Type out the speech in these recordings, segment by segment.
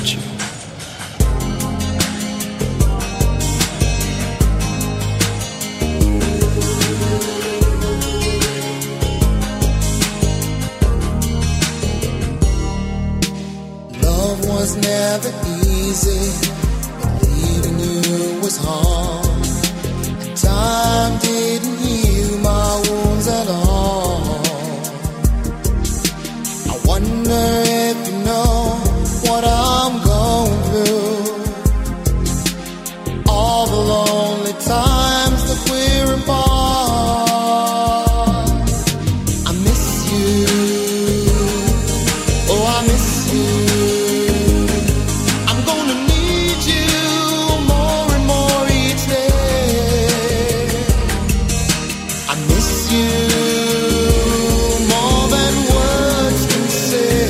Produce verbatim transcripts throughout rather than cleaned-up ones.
Love was never easy, but leaving you was hard. And time didn't heal my wounds at all. I wonder if you know what I'm going through. All the lonely times that we're apart. I miss you. Oh, I miss you. I'm gonna need you more and more each day. I miss you more than words can say.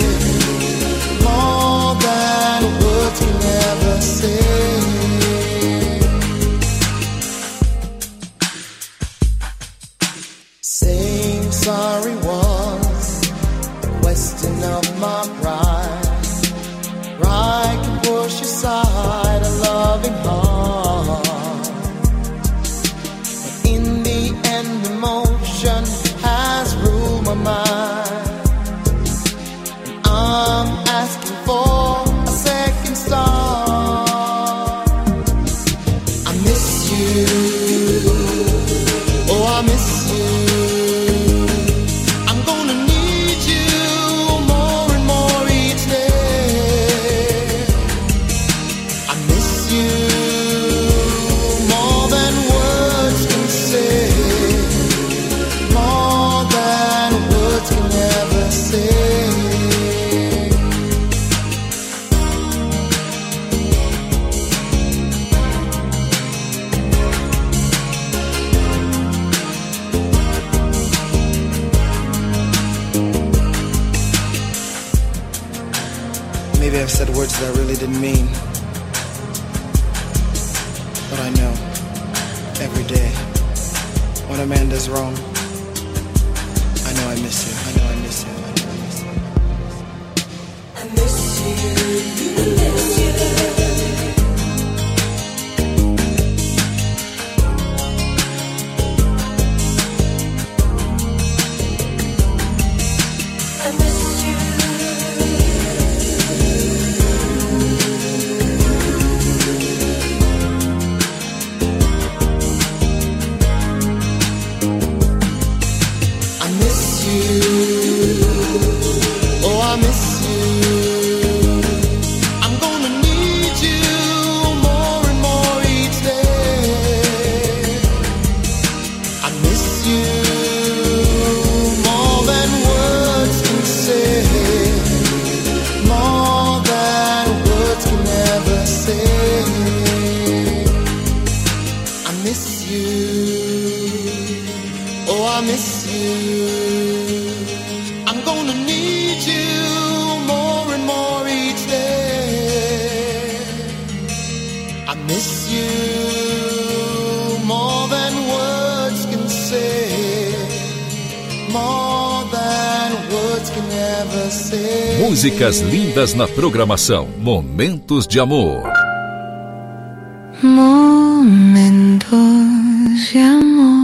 More than words can ever say. Saying sorry was a question of my pride. Pride can push aside a loving heart, but in the end emotion has ruled my mind. And I'm asking for a second start. I miss you. Oh, I miss you. I'm gonna need you more and more each day. I miss you more than words can say. More than words can ever say. Maybe I've said words that I really didn't mean. But I know, every day, when a man does wrong, I know I miss you, I know I miss you, I know I miss you. I miss you. I miss you. I miss you. I miss you. Oh, I miss you. I'm gonna need you more and more each day. I miss you more than words can say. More than words can ever say. I miss you. Oh, I miss you. I'm gonna need you more and more each day. I miss you more than words can say. More than words can ever say. Músicas lindas na programação. Momentos de amor. Momentos de amor.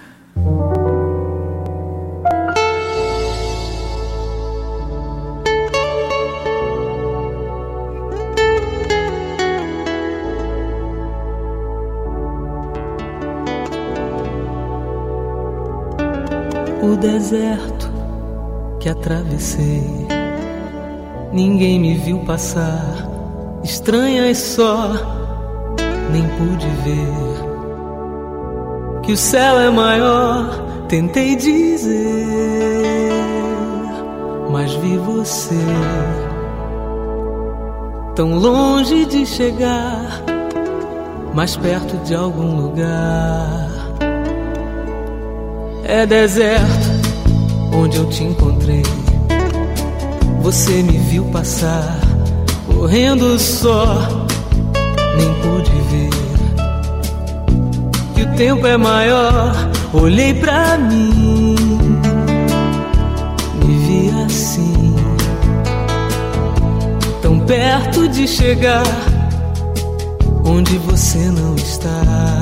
O deserto que atravessei, ninguém me viu passar, estranhas só, nem pude ver que o céu é maior. Tentei dizer, mas vi você tão longe de chegar, mais perto de algum lugar. É deserto onde eu te encontrei. Você me viu passar, correndo só, nem pude ver que o tempo é maior. Olhei pra mim, me vi assim, tão perto de chegar onde você não está.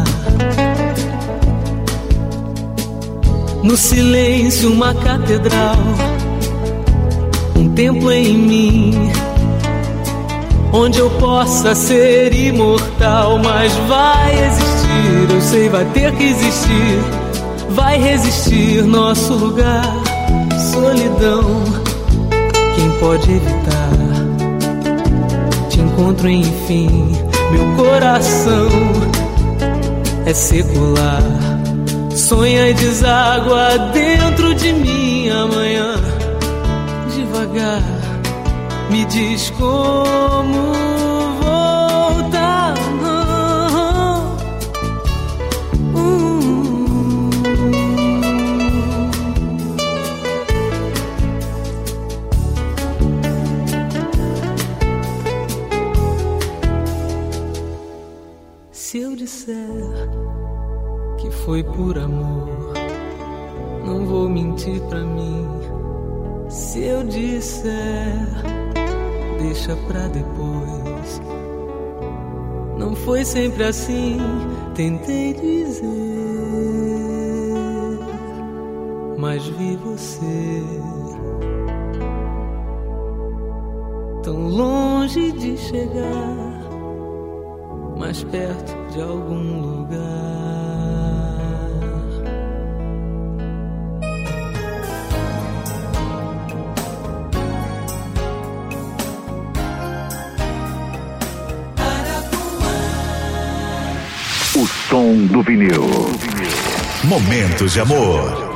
No silêncio, uma catedral, um templo em mim, onde eu possa ser imortal. Mas vai existir, eu sei, vai ter que existir, vai resistir nosso lugar. Solidão, quem pode evitar? Te encontro enfim, meu coração é secular. Sonha e deságua dentro de mim amanhã. Devagar, me diz como voltar. uh. Se eu disser que foi por amor, não vou mentir pra mim. Se eu disser, deixa pra depois. Não foi sempre assim, tentei dizer, mas vi você tão longe de chegar, mais perto de algum lugar. O som do vinil. Momentos de amor.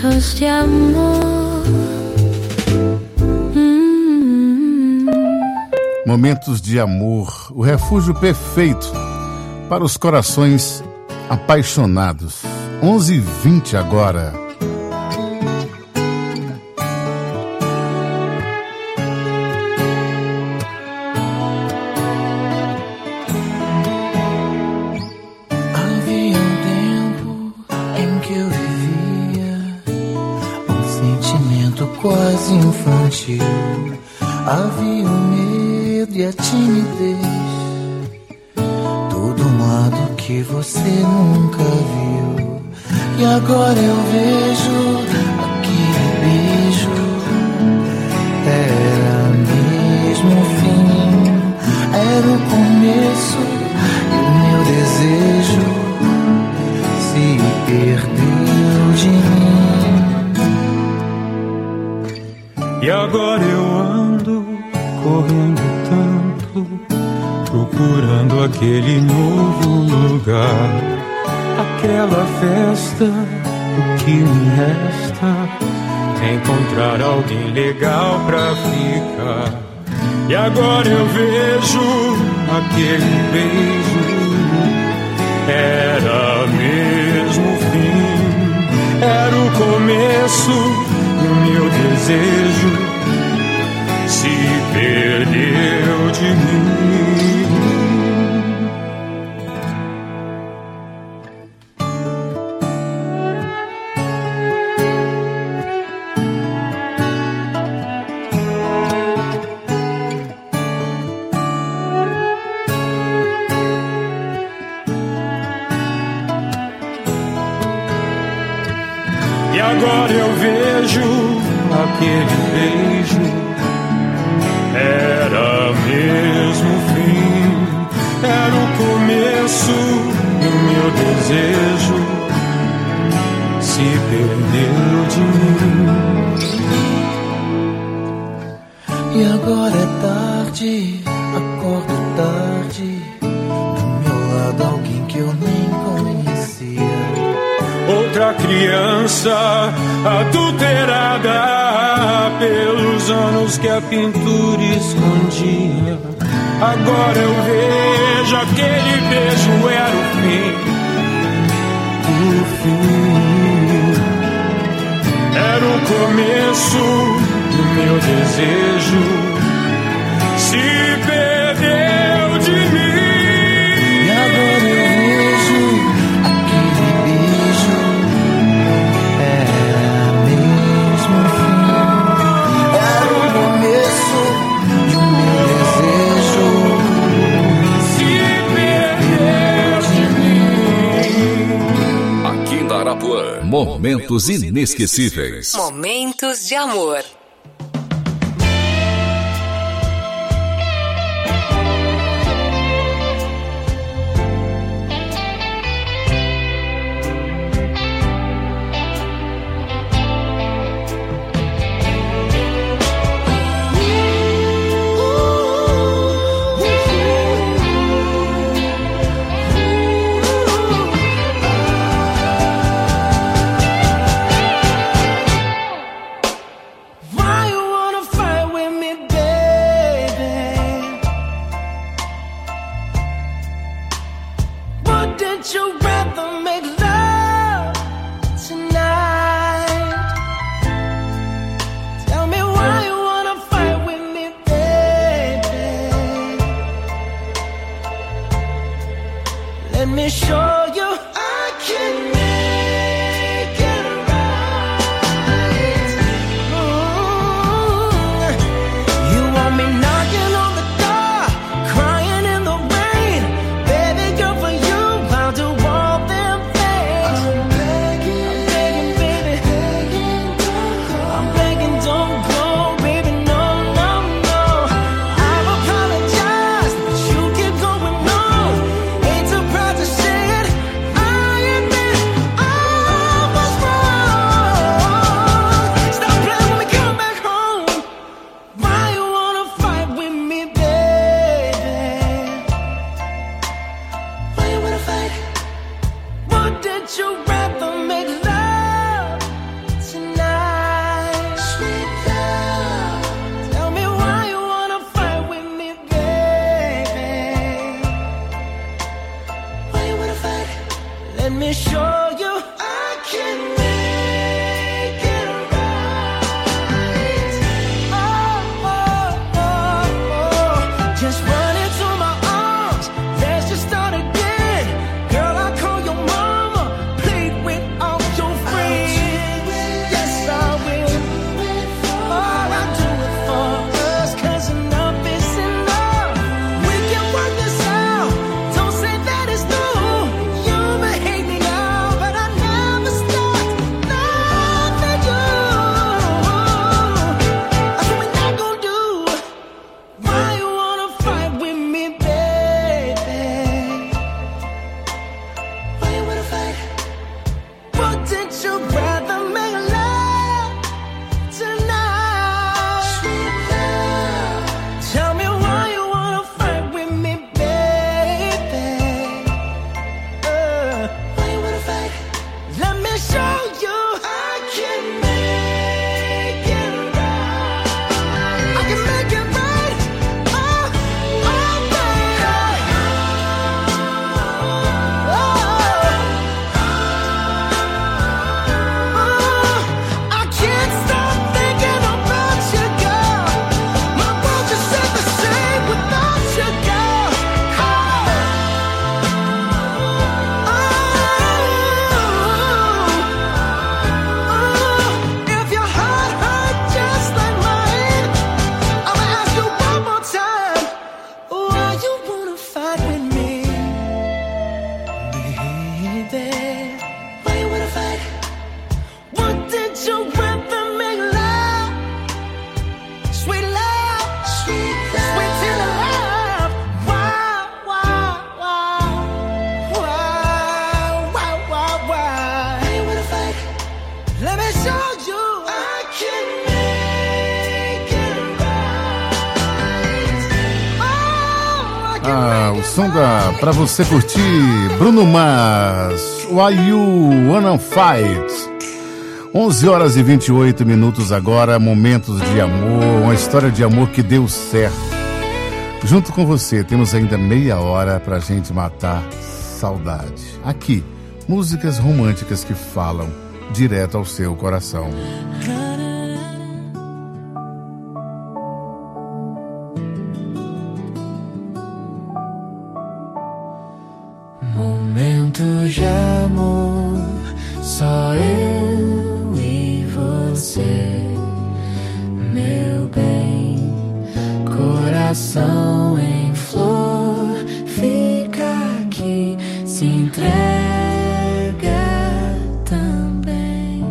momentos de amor. Hum. Momentos de amor, o refúgio perfeito para os corações apaixonados. onze e vinte agora. Havia um tempo em que eu vivia um sentimento quase infantil. Havia o medo e a timidez, todo um lado que você nunca viu. E agora eu vejo aquele beijo, era mesmo o fim, era o começo, e o meu desejo se perdeu de mim. E agora eu ando correndo tanto, procurando aquele novo lugar, aquela festa. O que me resta é encontrar alguém legal pra ficar. E agora eu vejo aquele beijo, era mesmo o fim, era o começo, e o meu desejo se perdeu de mim. E agora eu vejo aquele beijo, era mesmo o fim, era o começo, e o meu desejo se perdeu de mim. E agora é tarde, acordo tarde, do meu lado alguém que eu nem conhecia. Outra criança adulterada pelos anos que a pintura escondia. Agora eu vejo aquele beijo era o fim, o fim, era o começo, do meu desejo se perdeu de mim. E agora eu vejo aquele beijo, era mesmo o fim, era o começo, e o meu desejo se perdeu de mim. Aqui na Arapuã, momentos inesquecíveis. Momentos de amor. Ah, o som da pra você curtir, Bruno Mars, Why You Wanna Fight? onze horas e vinte e oito minutos agora, momentos de amor, uma história de amor que deu certo. Junto com você, temos ainda meia hora pra gente matar saudade. Aqui, músicas românticas que falam direto ao seu coração. Momentos de amor, só eu e você, meu bem, coração em flor, fica aqui, se entrega também.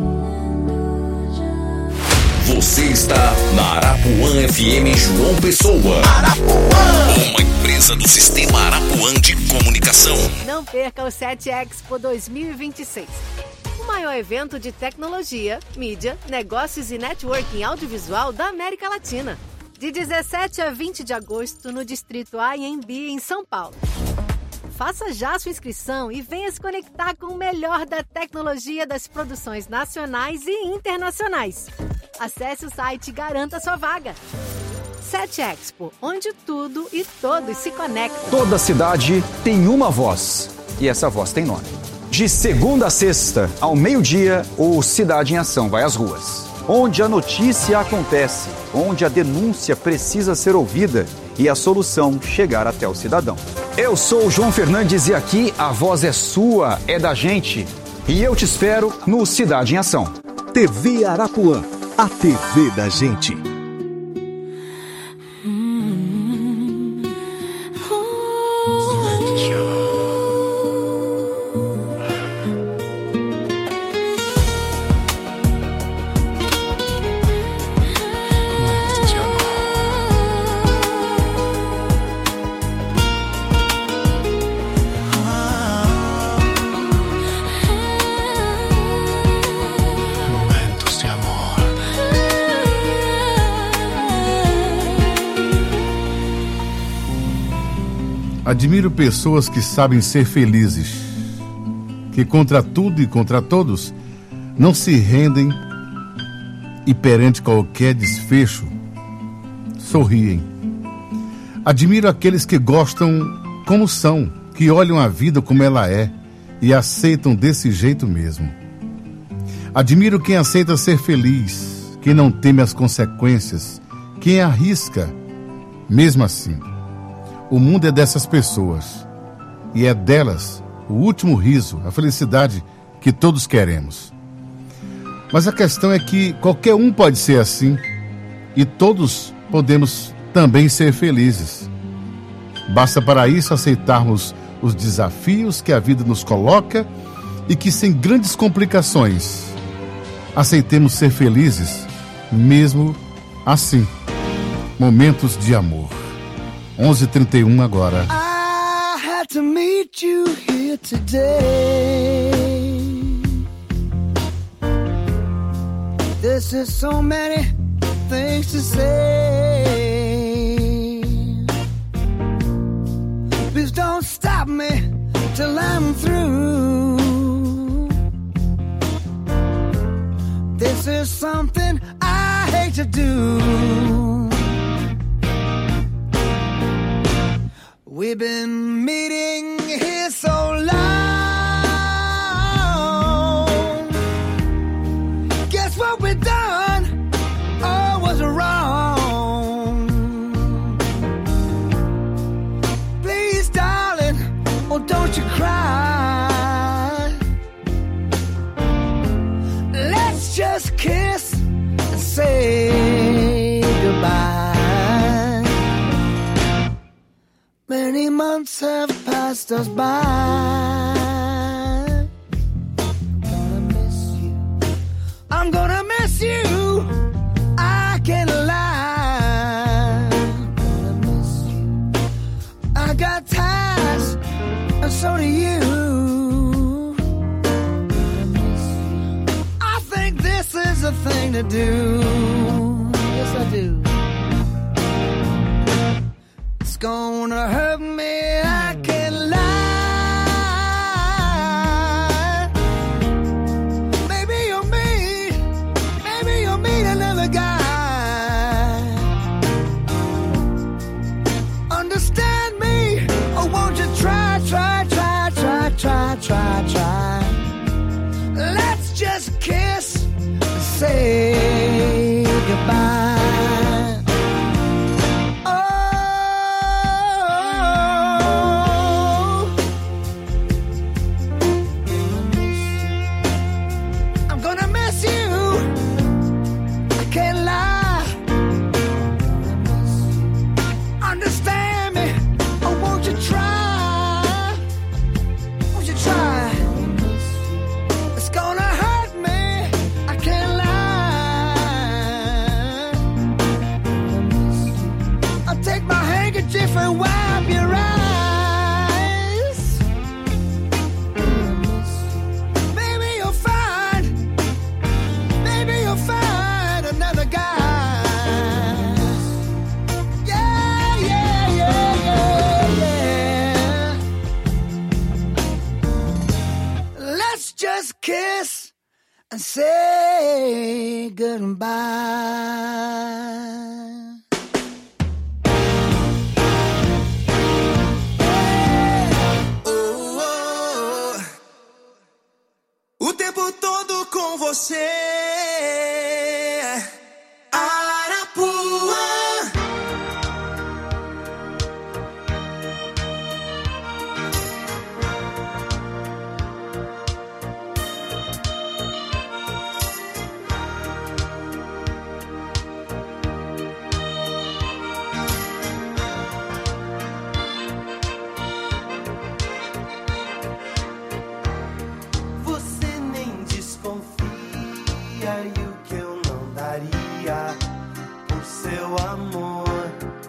Você está na Arapuã F M João Pessoa. Arapuã, uma empresa do Sistema Arapuã de Comunicação. Não perca o sete Expo dois mil e vinte e seis. O maior evento de tecnologia, mídia, negócios e networking audiovisual da América Latina. De dezessete a vinte de agosto no Distrito A M B em São Paulo. Faça já sua inscrição e venha se conectar com o melhor da tecnologia das produções nacionais e internacionais. Acesse o site e garanta sua vaga. sete Expo, onde tudo e todos se conectam. Toda cidade tem uma voz, e essa voz tem nome. De segunda a sexta, ao meio-dia, o Cidade em Ação vai às ruas. Onde a notícia acontece, onde a denúncia precisa ser ouvida e a solução chegar até o cidadão. Eu sou o João Fernandes e aqui a voz é sua, é da gente. E eu te espero no Cidade em Ação. T V Arapuã, a T V da gente. Admiro pessoas que sabem ser felizes, que contra tudo e contra todos não se rendem e perante qualquer desfecho sorriem. Admiro aqueles que gostam como são, que olham a vida como ela é e aceitam desse jeito mesmo. Admiro quem aceita ser feliz, quem não teme as consequências, quem arrisca mesmo assim. O mundo é dessas pessoas, e é delas o último riso, a felicidade que todos queremos. Mas a questão é que qualquer um pode ser assim, e todos podemos também ser felizes. Basta para isso aceitarmos os desafios que a vida nos coloca e que, sem grandes complicações, aceitemos ser felizes, mesmo assim. Momentos de amor. onze e trinta e um agora. I had to meet you here today. This is so many things to say. Please don't stop me till I'm through. This is something I hate to do. We've been meeting here so long. Guess what we've done? Oh, was wrong. Please, darling, oh, don't you cry. Let's just kiss and say goodbye. Many months have passed us by. I'm gonna miss you. I'm gonna miss you. I can't lie. I'm gonna miss you. I got ties, and so do you. I think this is is a thing to do. Yes, I do. It's gonna hurt me, I can't lie. Maybe you'll meet, maybe you'll meet another guy. Understand me, or won't you try, try, try, try, try, try, try. Let's just kiss and say goodbye. And wipe your eyes. Maybe you'll find, maybe you'll find another guy. Yeah, yeah, yeah, yeah, yeah. Let's just kiss and say goodbye. O tempo todo com você, Arapuã. E o que eu não daria por seu amor.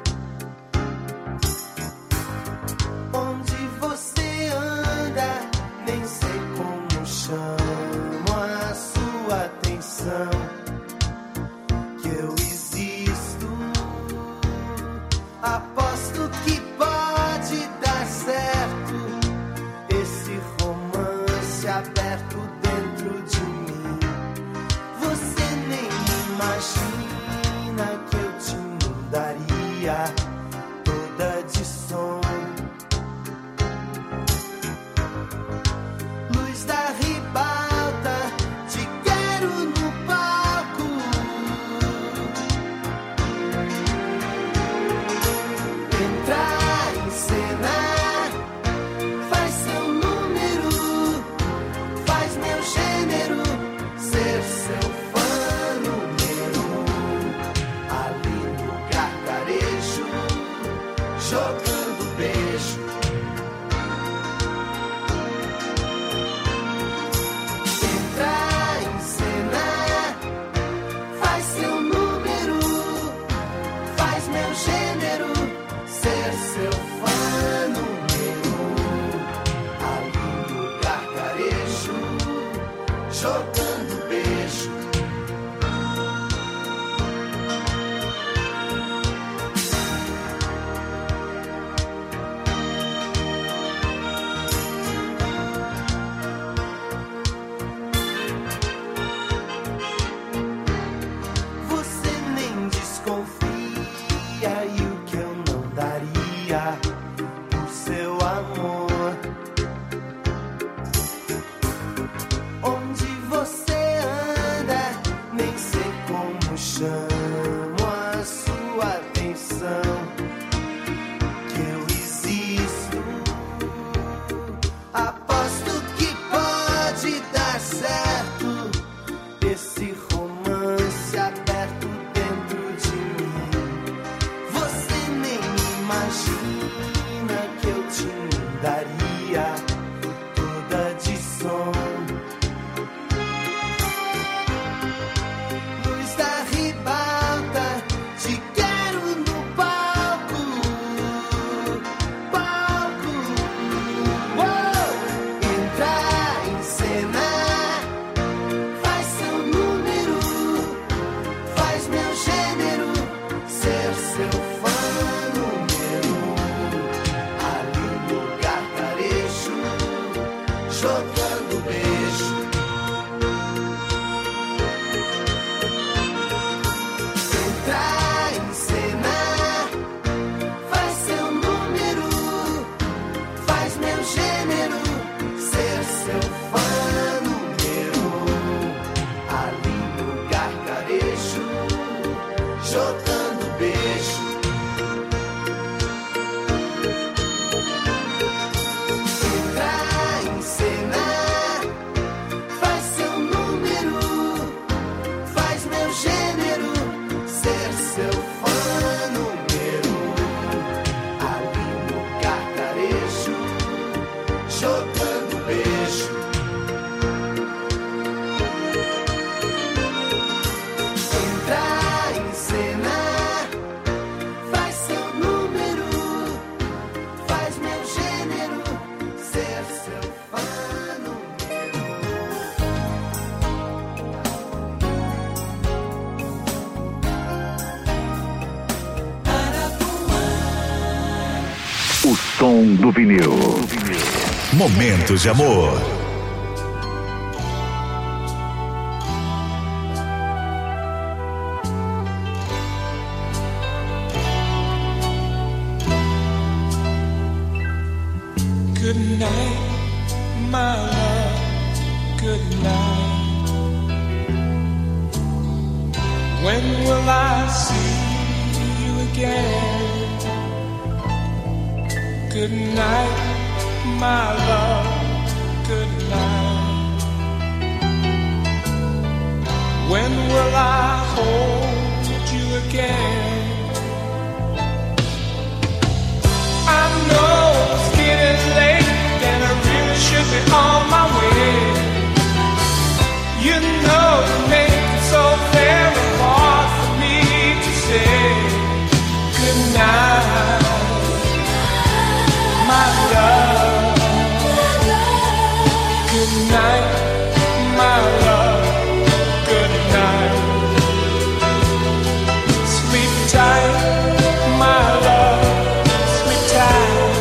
Onde você anda, nem sei como chamo a sua atenção. Que eu existo, aposto que pode dar certo esse romance aberto dentro de mim. Você nem imagina que eu te inundaria toda de som. Luz da ribalta, te quero no palco. Entrar em cena, faz seu número, faz meu gênero ser seu fã número um, ali no gargarejo, jogando beijo. Entrar em cena, faz seu número, faz meu gênero ser seu fã número um, ali no gargarejo, jogando beijo. Você nem desconfia e o que eu não daria por seu amor. Onde você anda, nem sei como chamo a sua atenção. Que eu existo, aposto que pode dar certo esse romance aberto dentro de mim. Você nem imagina que eu te inundaria toda de som. Luz da ribalta, O som do vinil. Momentos de amor. Good night, my love, good night. When will I see you again? Good night, my love, good night. When will I hold you again? I know it's getting late and I really should be on my way. You know you make it so very hard for me to say good night, my love. Good night, my love. Good night. Sleep tight, my love. Sleep tight.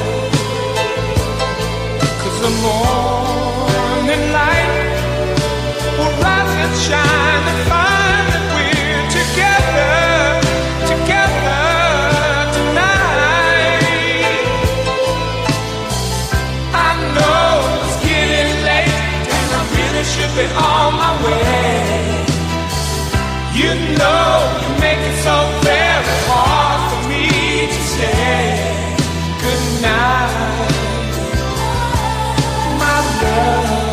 'Cause the morning light will rise and shine and find that we're together, together tonight. I know it's getting late and I really should be on my way. You know you make it so very hard for me to say good night, my love.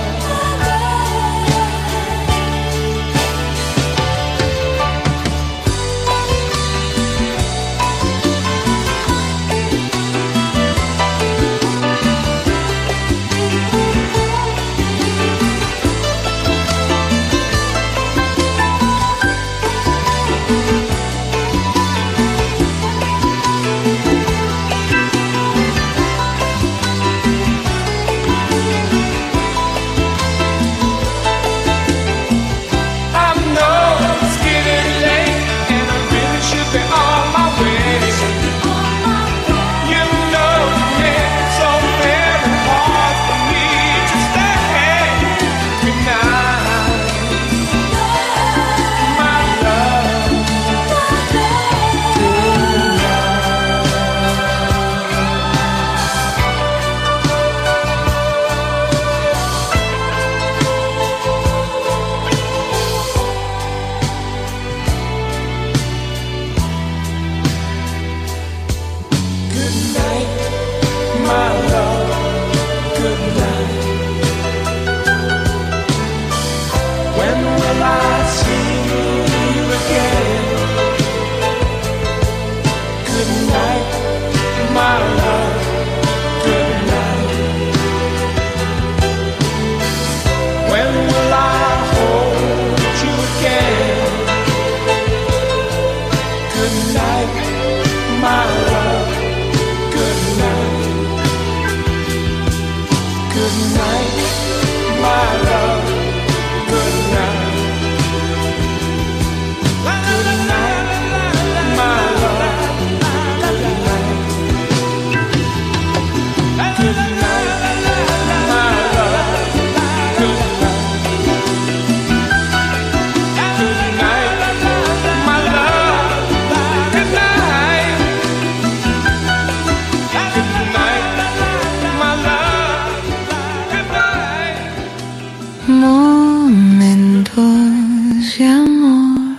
Momentos de amor.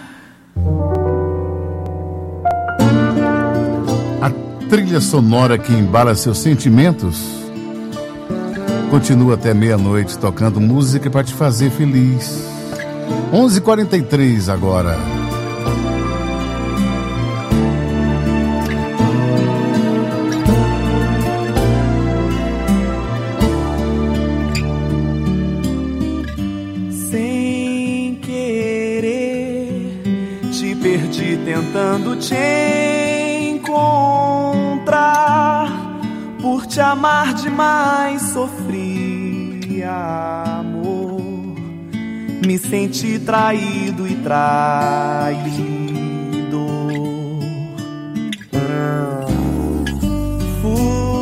A trilha sonora que embala seus sentimentos continua até meia-noite tocando música para te fazer feliz. onze e quarenta e três agora. Tentando te encontrar, por te amar demais sofri, amor. Me senti traído e traído. Fui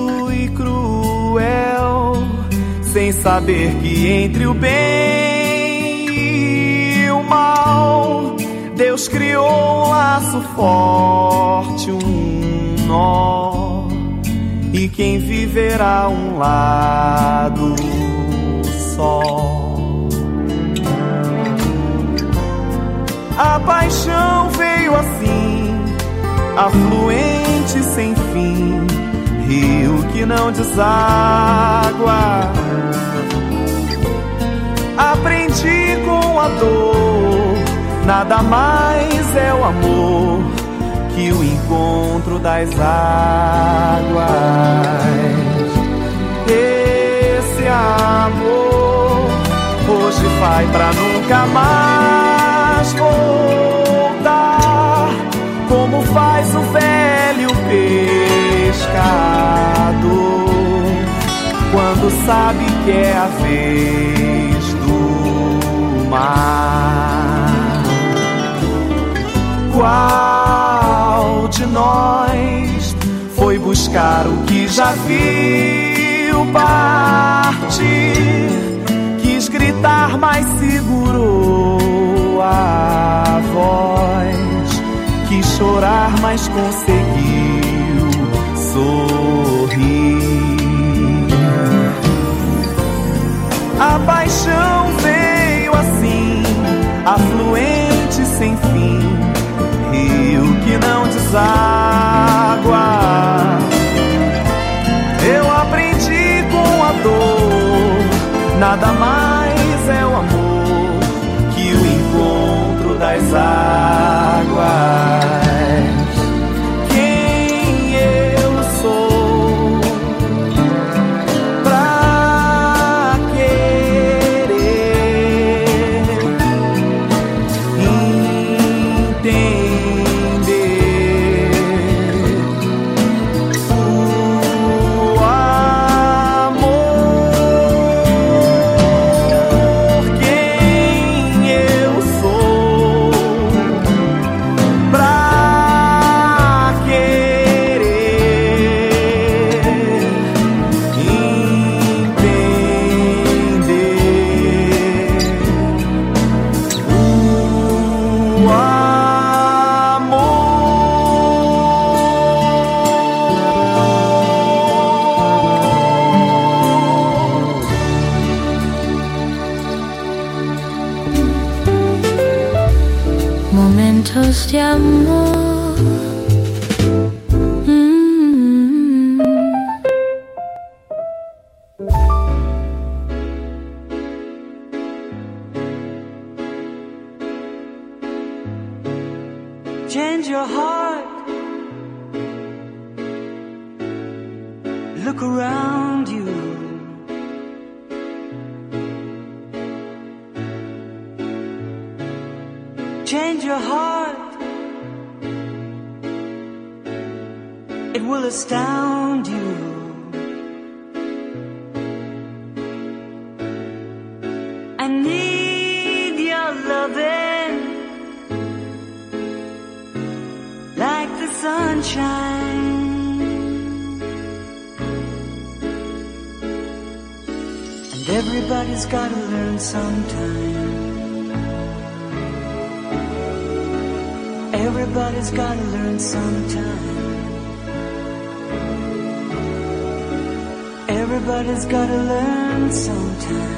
sem saber que entre o bem e o mal Deus criou um laço forte, um nó, e quem viverá um lado só. A paixão veio assim, afluente sem fim, rio que não deságua. Aprendi com a dor, nada mais é o amor que o encontro das águas. Esse amor hoje vai pra nunca mais voltar, como faz o velho pescador quando sabe que é a vez do mar. Qual de nós foi buscar o que já viu partir? Quis gritar, mas segurou a voz. Quis chorar, mas conseguiu sorrir. A paixão veio assim, afluente sem fim, rio que não deságua. Eu aprendi com a dor, nada mais é o amor que o encontro das águas. Quem eu sou pra querer entender o amor? Quem eu sou pra querer entender o Momentos de amor. Mm. Change your heart. Look around you. Change your heart. It will astound you. I need your loving like the sunshine. And everybody's gotta learn sometime. Everybody's gotta learn sometime. Everybody's gotta learn sometime.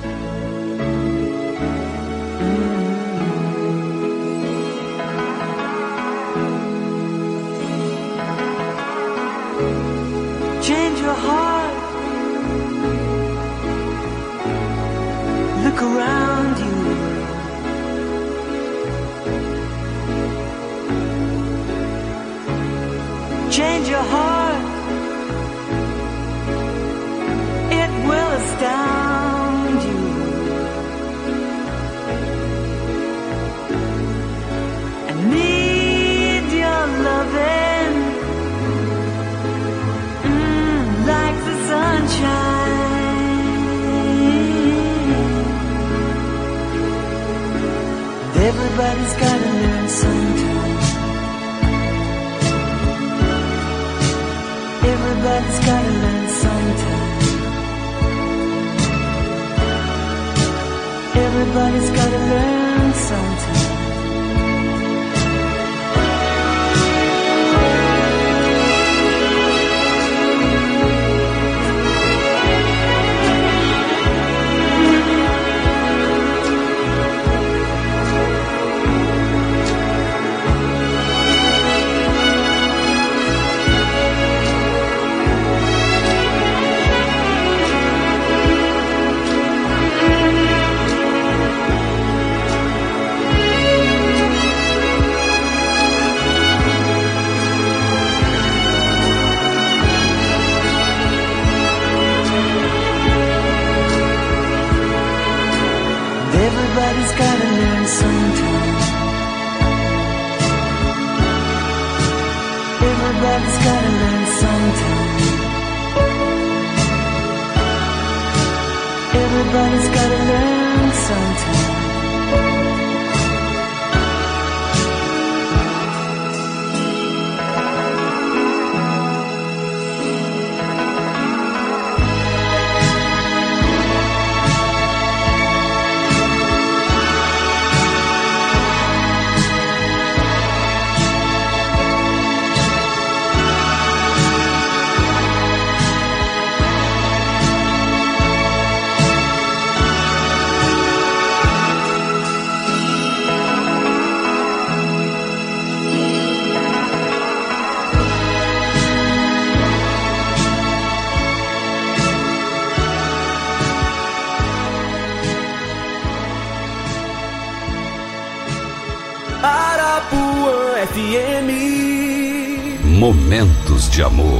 Change your heart. Look around you. Change your heart. It will astound you. I need your loving mm, like the sunshine. And everybody's gotta learn sometime. Everybody's gotta learn sometime. Everybody's gotta learn sometime. Everybody's gotta learn sometime. Everybody's gotta learn sometime. Arapuã F M. Momentos de amor.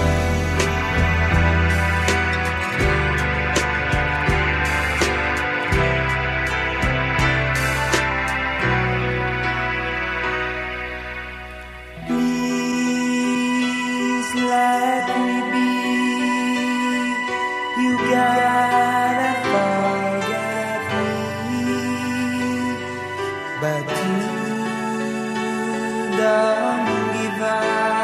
Please let me be. You gotta forget me, but you don't give up.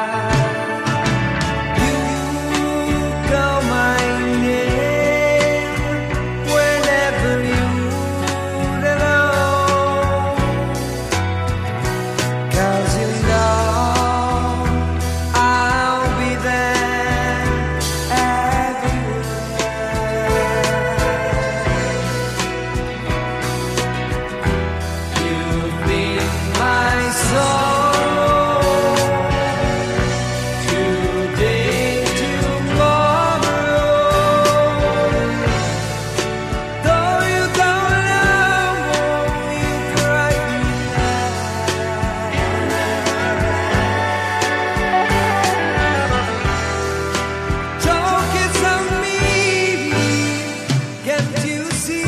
You call my name whenever you're alone, 'cause you know I'll be there everywhere. You've been my sorrow, today, tomorrow. Though you don't know, you drive me mad. Don't kiss on me, can't you see?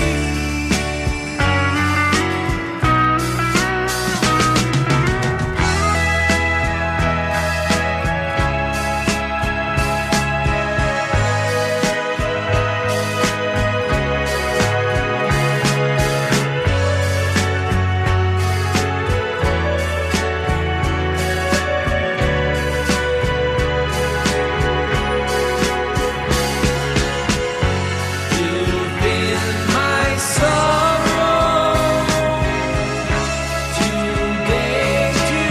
You've been my sorrow, today,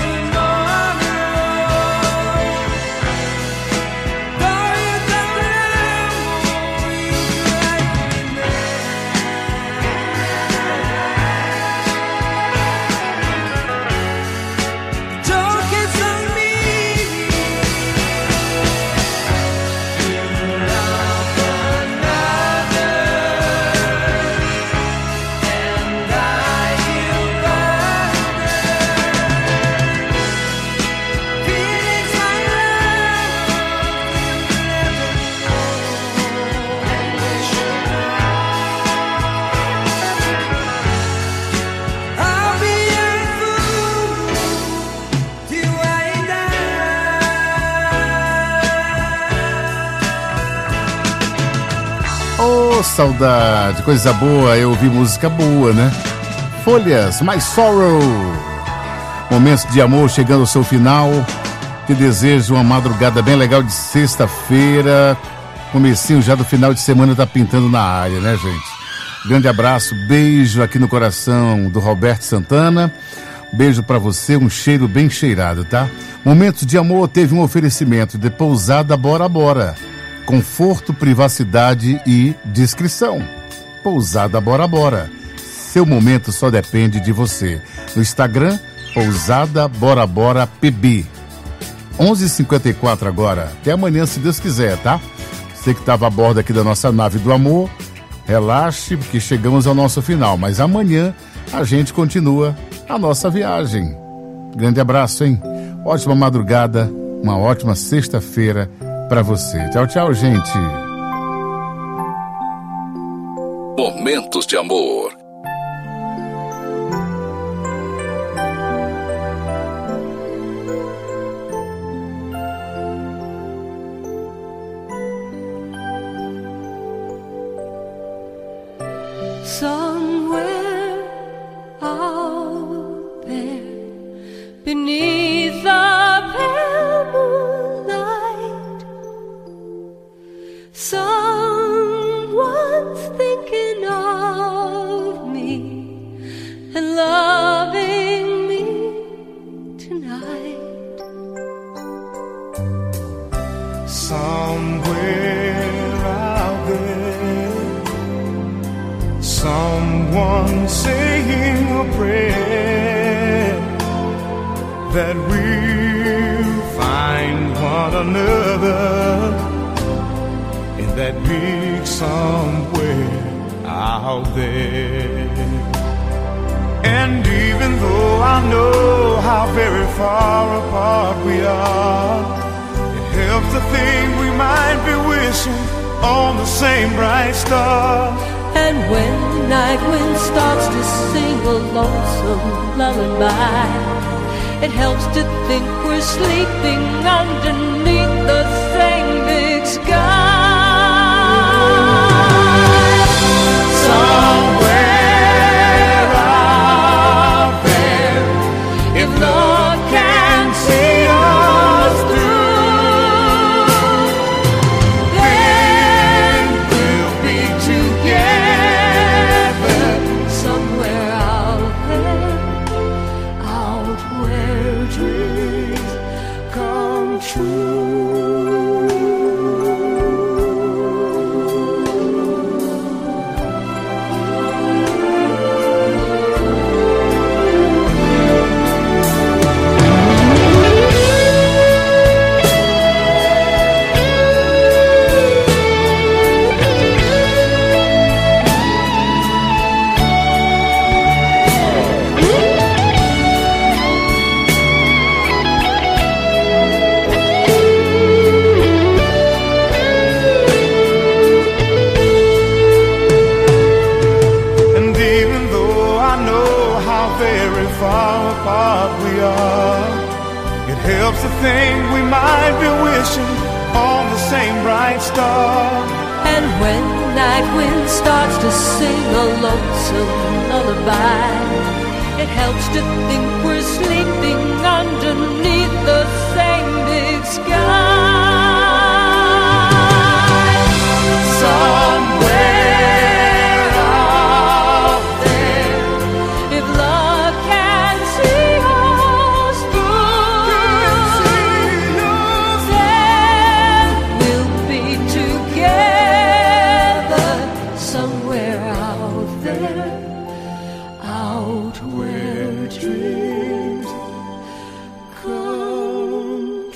tomorrow. Though you don't know, you drive me mad. Don't kiss on me, you love another, and I you under. Feelings I love I'll be a fool till I Ô, saudade, coisa boa, eu ouvi música boa, né? Folhas, My Sorrow. Momentos de amor chegando ao seu final. Te desejo uma madrugada bem legal de sexta-feira. Comecinho já do final de semana tá pintando na área, né, gente? Grande abraço, beijo aqui no coração do Roberto Santana. Beijo pra você, um cheiro bem cheirado, tá? Momentos de Amor teve um oferecimento de Pousada Bora Bora. Conforto, privacidade e discrição. Pousada Bora Bora. Seu momento só depende de você. No Instagram, Pousada Bora Bora P B. onze e cinquenta e quatro agora. Até amanhã, se Deus quiser, tá? Você que estava a bordo aqui da nossa nave do amor, relaxe, porque chegamos ao nosso final. Mas amanhã a gente continua a nossa viagem. Grande abraço, hein? Ótima madrugada, uma ótima sexta-feira pra você. Tchau, tchau, gente. Momentos de Amor. Somewhere out there, beneath the pale moonlight, someone's thinking of me and loving me tonight. Somewhere out there, someone saying a prayer that we'll find one another in that big somewhere out there. And even though I know how very far apart we are, it helps to think we might be wishing on the same bright star. And when the night wind starts to sing a lonesome lullaby, it helps to think we're sleeping underneath the same big sky. Somewhere out there, if love can see us through, then we'll be together. Somewhere out there, out where dreams come true. And even though I know how very far apart we are, it helps to think we might be wishing on the same bright star. And when the night wind starts to sing a lonesome lullaby, it helps to think we're sleeping underneath the same big sky. Somewhere out there, If love can see us through, then we'll be together somewhere out there, out where dreams come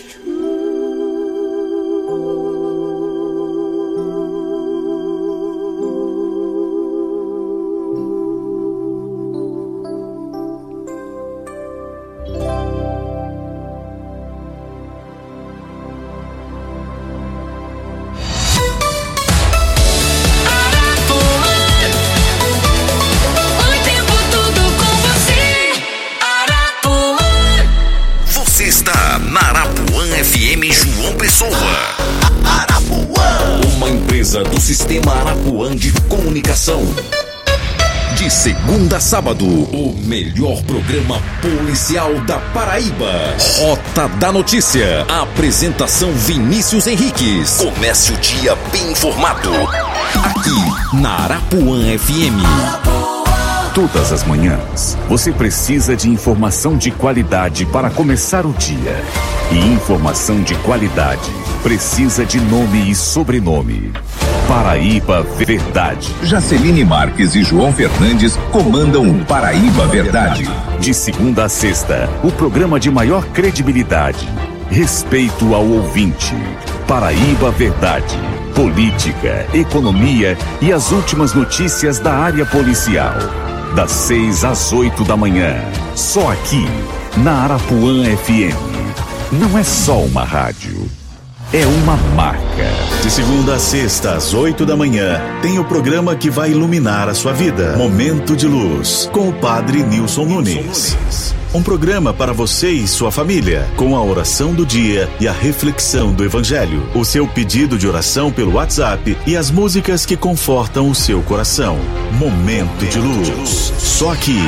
O tempo todo com você, Arapuã. Você está na Arapuã F M João Pessoa. Arapuã, uma empresa do Sistema Arapuã de Comunicação. De segunda a sábado, o melhor programa policial da Paraíba. Rota da Notícia. Apresentação Vinícius Henriques. Comece o dia bem informado. Aqui, na Arapuã F M. Todas as manhãs, você precisa de informação de qualidade para começar o dia. E informação de qualidade precisa de nome e sobrenome. Paraíba Verdade. Jaceline Marques e João Fernandes comandam o Paraíba Verdade. De segunda a sexta, o programa de maior credibilidade. Respeito ao ouvinte. Paraíba Verdade. Política, economia e as últimas notícias da área policial. Das seis às oito da manhã. Só aqui, na Arapuã F M. Não é só uma rádio. É uma marca. De segunda a sexta, às oito da manhã, tem o programa que vai iluminar a sua vida. Momento de Luz, com o Padre Nilson Nunes. Um programa para você e sua família, com a oração do dia e a reflexão do Evangelho. O seu pedido de oração pelo WhatsApp e as músicas que confortam o seu coração. Momento de Luz. Só aqui.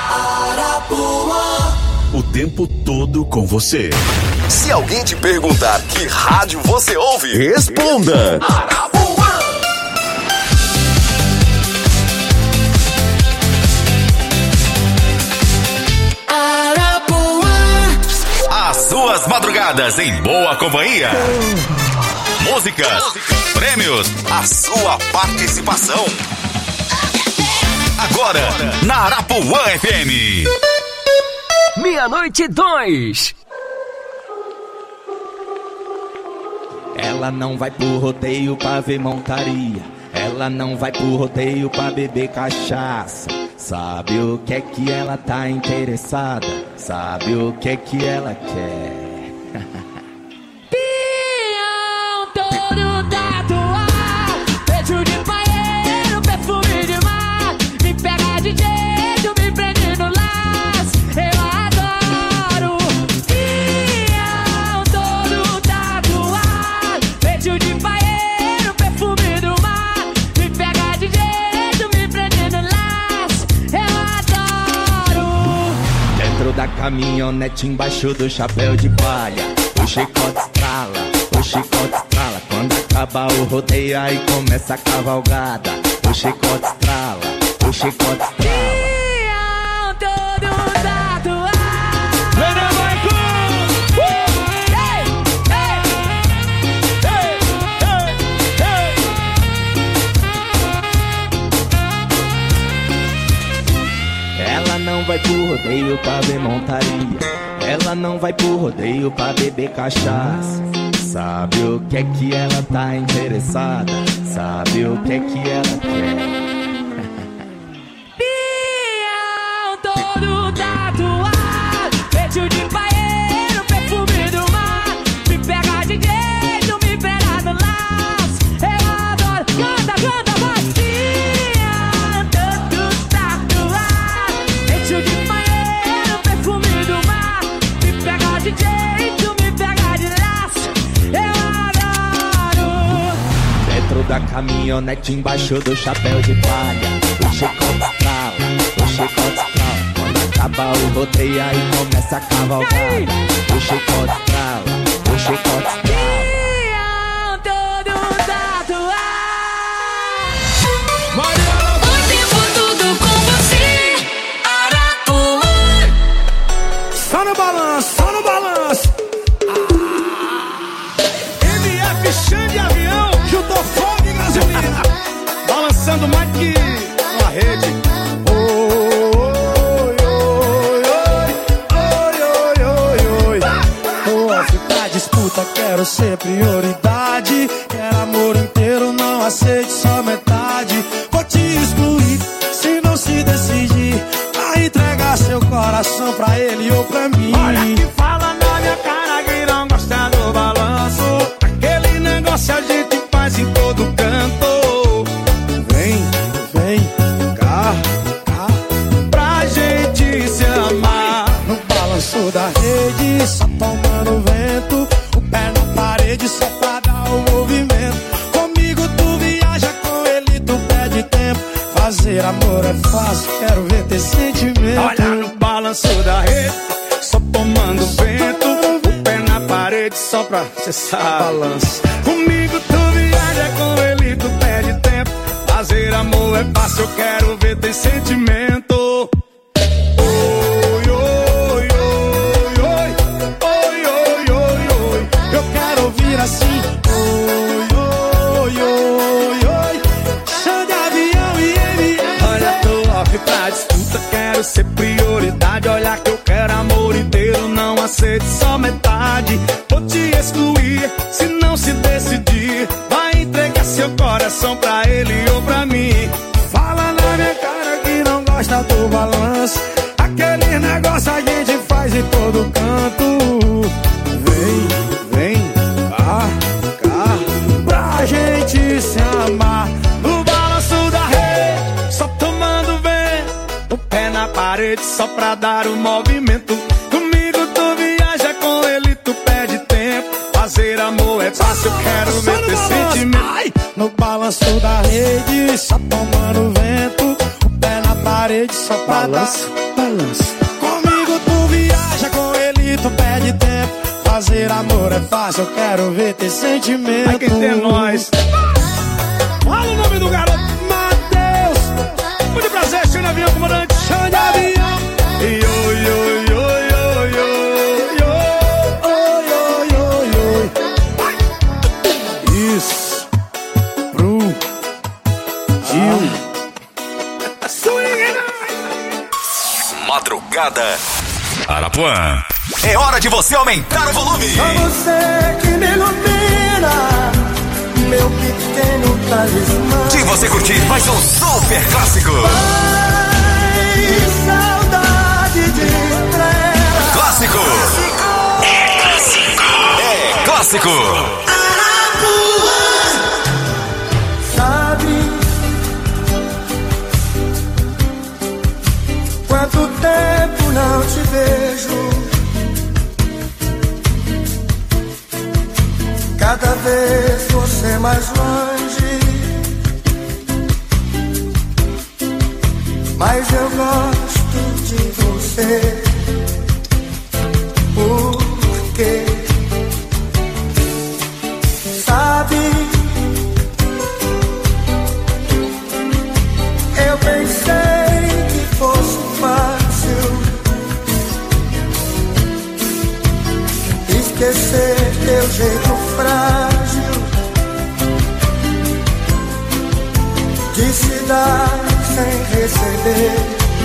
O tempo todo com você. Se alguém te perguntar que rádio você ouve, responda. Arapuã. Arapuã. As suas madrugadas em boa companhia. Músicas, prêmios, a sua participação. Agora, na Arapuã F M. Meia-noite dois. Ela não vai pro rodeio pra ver montaria. Ela não vai pro rodeio pra beber cachaça. Sabe o que é que ela tá interessada? Sabe o que é que ela quer? Pião todo tatuado, beijo de banheiro, perfume de mar. Me pega de jeito, me prende no laço. Eu adoro. Pião todo tatuado, beijo de banheiro, perfume do mar. Me pega de jeito, me prende no laço. Eu adoro. Dentro da caminhonete, embaixo do chapéu de palha, o chicote estrala, o chicote estrala. Quando acaba o rodeio, aí começa a cavalgada. O chicote estrala, o chicote estrala. Pião todo tatuado. Ela não vai pro rodeio pra ver montaria. Ela não vai pro rodeio pra beber cachaça. Sabe o que é que ela tá interessada? Sabe o que é que ela quer? Pião todo tatuado, beijo de banheiro, perfume do mar. Me pega de jeito, me pega no laço. Eu adoro. Canta, canta, vai. Pião todo tatuado, beijo de banheiro, perfume do mar. Me pega de jeito, me pega de laço. Eu adoro. Dentro da caminhonete, embaixo do chapéu de palha, o chicote estrala, o chicote estrala. Quando acaba o rodeio, aí começa a cavalgada. O chicote estrala, o chicote estrala. Pião todo tatuado. O tempo todo com você. Arapuã. Só no balanço, só no balanço. M F Xande Avião, juntou fogo e gasolina. Balançando mais que uma rede. Oi, oi, oi, oi, oi, oi. Tô pra disputa, quero ser prioridade. Quero amor inteiro, não aceite só metade. Vou te excluir se não se decidir a entregar seu coração pra ele ou pra mim. Olha que fala na minha cara que não gosta do balanço. Aquele negócio a gente faz em todo canto. Vem, vem cá, cá, pra gente se amar. No balanço da rede, só tomando vento. O pé na parede só pra dar o movimento. Comigo tu viaja, com ele tu perde tempo. Fazer amor é fácil, quero ver ter sentimento. Olha no balanço da rede, só tomando vento. O pé na parede só pra cessar balanço. Comigo tu viaja, com ele tu perde tempo. Fazer amor é fácil, eu quero ver tem sentimento. Oi, oi, oi, oi, oi, oi, oi, oi. Eu quero ouvir assim. Oi, oi, oi, oi. Chão de avião e ele. Olha, tô off pra disputa, quero ser prioridade. Olha que eu quero amor inteiro, não aceito só metade. Vou te excluir se não se decidir. Vai entregar seu coração pra ele ou pra mim. Fala na minha cara que não gosta do balanço. Aquele negócio a gente faz em todo canto. Vem, vem, cá, cá, pra gente se amar. No balanço da rede, só tomando vento. O pé na parede só pra dar o movimento. Comigo tu viaja, com ele tu perde tempo. Fazer amor é fácil, eu quero ver teu sentimento. Ai! No balanço da rede, só tomando vento. O pé na parede só pra Balança, dar balança. Comigo tu viaja, com ele tu perde tempo. Fazer amor é fácil, eu quero ver ter sentimento. Ai, quem tem nós. Fala o nome do garoto, Matheus. Muito prazer, Chão de Avião, comandante Chão de Avião. E oi, oi, oi, oi, oi, oi, oi, oi, oi. Isso. Pro Gil. Madrugada Arapuã. É hora de você aumentar o volume. Só você que me ilumina, meu pequeno talismã. De você curtir mais um super clássico. Ai, saudade de estrela. Clássico. É clássico. É clássico. Arapuã. Sabe quanto tempo não te vejo? Cada vez você mais longe, mas eu gosto de você. Por quê? Sabe, eu pensei que fosse fácil esquecer teu jeito frágil de se dar sem receber.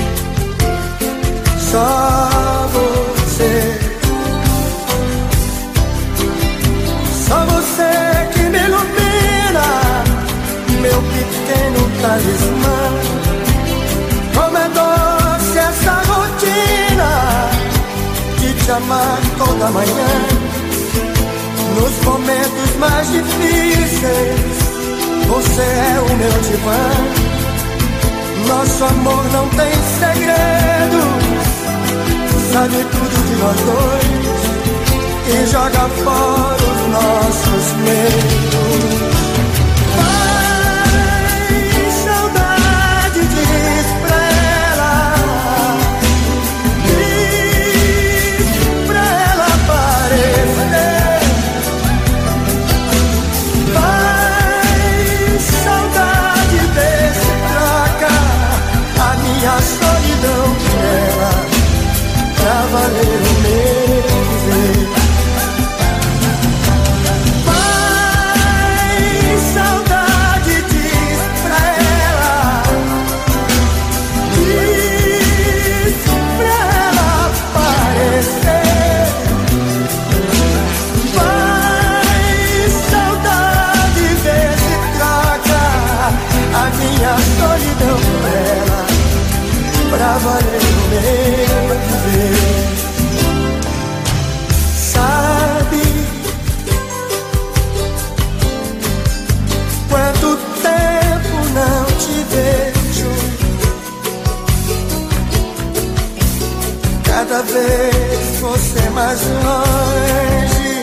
Só você, só você que me ilumina, meu pequeno talismã. Como é doce essa rotina de te amar toda manhã. Nos momentos mais difíceis, você é o meu divã. Nosso amor não tem segredos, sabe tudo de nós dois e joga fora os nossos medos. Vai, saudade de estrela, diz pra ela aparecer. Vai, saudade desse troca, a minha solidão dela, pra valer o meu viver. Vai, saudade diz pra ela, diz pra ela aparecer. Vai, saudade desse troca, a minha solidão dela, pra valer o meu viver. Sabe quanto tempo não te vejo? Cada vez você mais longe,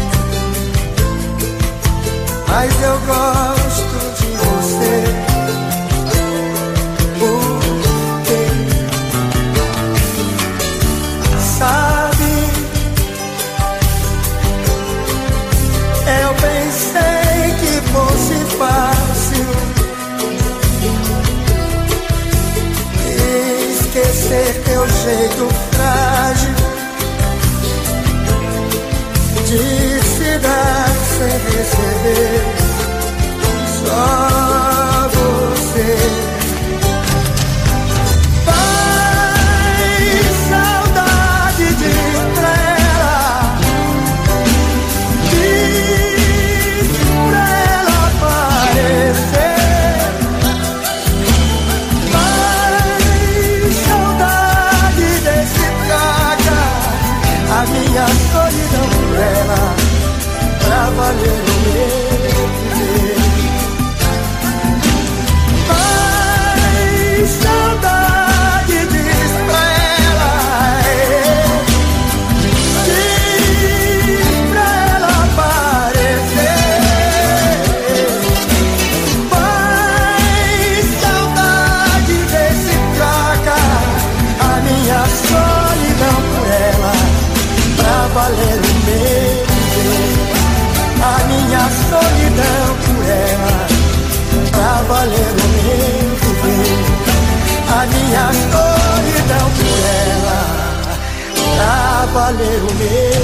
mas eu gosto de você. Sabe, eu pensei que fosse fácil receber só você. Faz saudade de estrela, diz pra ela aparecer. Faz saudade desse praga, a minha solidão por ela, pra valer o meu viver. Faz saudade diz pra ela, diz pra ela aparecer. Faz saudade desse praga, a minha solidão por ela, pra valer o meu viver. A minha solidão por ela, pra valer o meu viver. A minha solidão por ela, pra valer o meu